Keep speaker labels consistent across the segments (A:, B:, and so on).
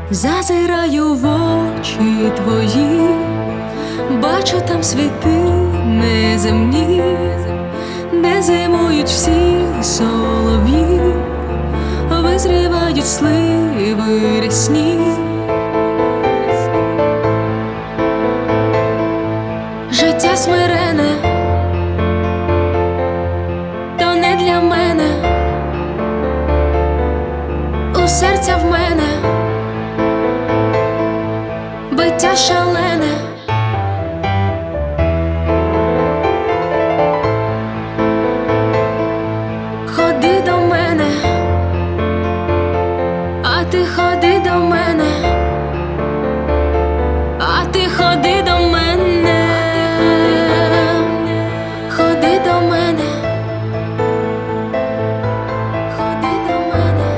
A: Зазираю в очі твої, бачу там світи неземні, де зимують всі солов'ї, визрівають сливи рясні. Життя смирене, то не для мене, у серця в мене биття шалене. Ходи до мене, а ти ходи до мене, а ти ходи до мене, ходи до мене, ходи до мене.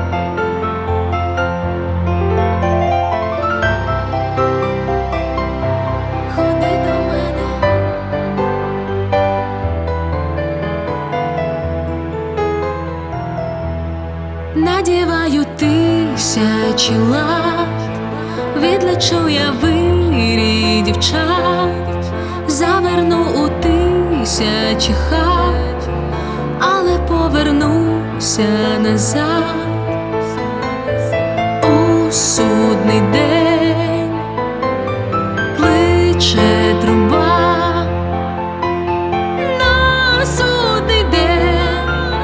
A: Ходи до мене. Надіваю тисячі лат, відлечу я вирій дівчат, заверну у тисячі хат, але повернуся назад. У судний день кличе труба, на судний день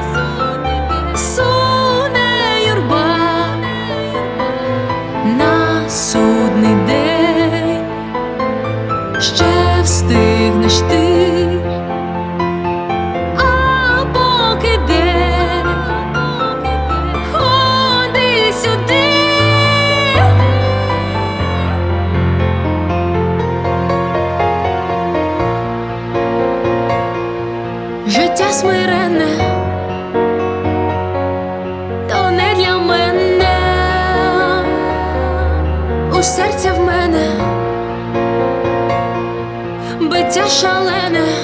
A: суне юрба, на судний день ще встигнеш ти, а поки де ходи сюди. Життя смирене, то не для мене, у серця в мене биття шалене.